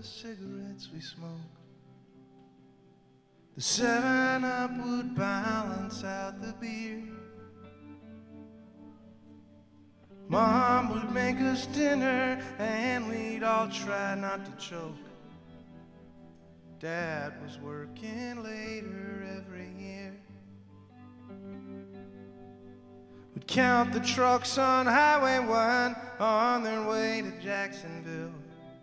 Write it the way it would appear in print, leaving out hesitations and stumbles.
cigarettes we smoke. The 7-Up would balance out the beer. Mom would make us dinner and we'd all try not to choke. Dad was working later every year. We'd count the trucks on Highway 1 on their way to Jacksonville.